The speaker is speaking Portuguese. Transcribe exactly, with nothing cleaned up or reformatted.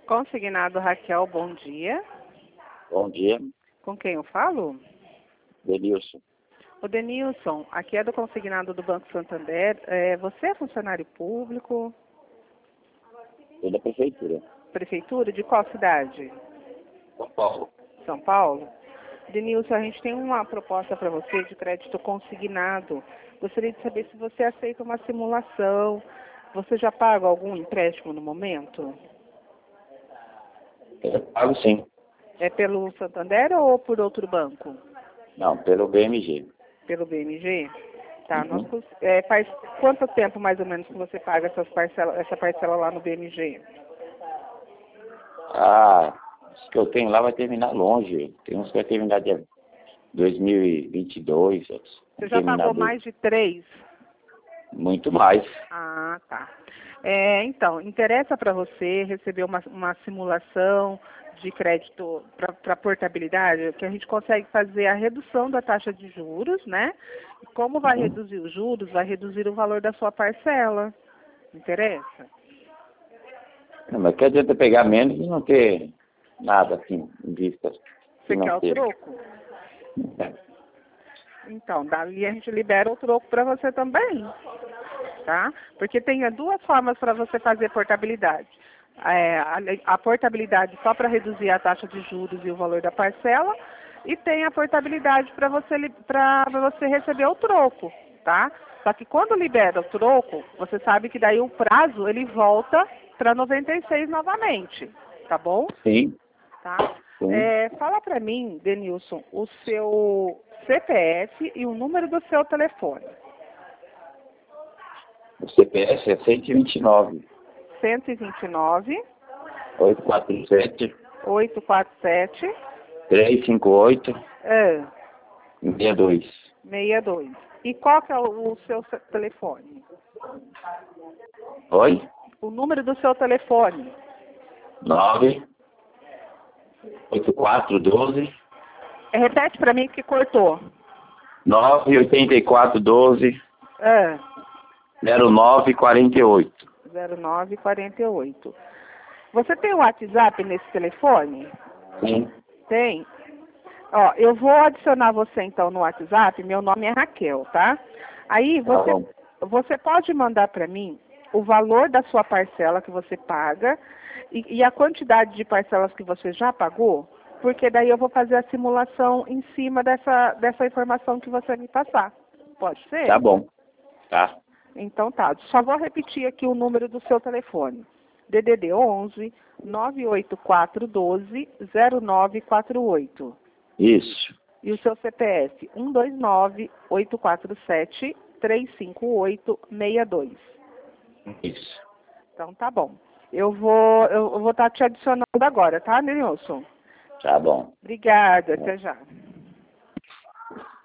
Consignado Raquel, bom dia. Bom dia, Com quem eu falo? Denilson. O Denilson, aqui é do consignado do Banco Santander. É, você é funcionário público? Sou da prefeitura. Prefeitura? De qual cidade? São Paulo. São Paulo? Denilson, a gente tem uma proposta para você de crédito consignado. Gostaria de saber se você aceita uma simulação. Você já paga algum empréstimo no momento? Eu pago sim. É pelo Santander ou por outro banco? Não, pelo B M G. Pelo B M G? Tá, Uhum. nós, cons- é, faz quanto tempo mais ou menos que você paga essas parcela, essa parcela lá no B M G? Ah, os que eu tenho lá vai terminar longe. Tem uns que vai terminar de dois mil e vinte e dois. Outros Você vai já terminar pagou de- mais de três? Muito mais. Ah, tá. É, então, interessa para você receber uma, uma simulação de crédito para portabilidade, que a gente consegue fazer a redução da taxa de juros, né? E como vai Uhum. reduzir os juros, vai reduzir o valor da sua parcela. Interessa? Não, mas que adianta pegar menos e não ter nada assim em vista Você quer o financeira. troco? Então, dali a gente libera o troco para você também, tá? Porque tem duas formas para você fazer portabilidade. É, a, a portabilidade só para reduzir a taxa de juros e o valor da parcela, e tem a portabilidade para você, para você receber o troco, tá? Só que quando libera o troco, você sabe que daí o prazo ele volta para noventa e seis novamente, tá bom? Sim, Tá? sim. É, fala para mim, Denilson, o seu C P F e o número do seu telefone. O C P F é cento e vinte e nove, cento e vinte e nove, oitocentos e quarenta e sete, oitocentos e quarenta e sete, trezentos e cinquenta e oito, é, sessenta e dois. sessenta e dois. E qual que é o, o seu ce- telefone? Oi? O número do seu telefone. nove oito quatro um dois, É, repete para mim que cortou. nove oito quatro um dois, É, zero nove quatro oito. zero nove quatro oito. Você tem o WhatsApp nesse telefone? Sim. Tem. Ó, eu vou adicionar você então no WhatsApp, meu nome é Raquel, tá? Aí Tá você, bom. você pode mandar para mim o valor da sua parcela que você paga e, e a quantidade de parcelas que você já pagou, porque daí eu vou fazer a simulação em cima dessa, dessa informação que você me passar. Pode ser? Tá bom. Tá. Então tá, só vou repetir aqui o número do seu telefone. D D D onze, nove oito quatro um dois, zero nove quatro oito. Isso. E o seu C P F, um dois nove, oito quatro sete, três cinco oito, seis dois. Isso. Então tá bom. Eu vou eu vou estar te adicionando agora, tá, Nilson? Tá bom. Obrigada, até já.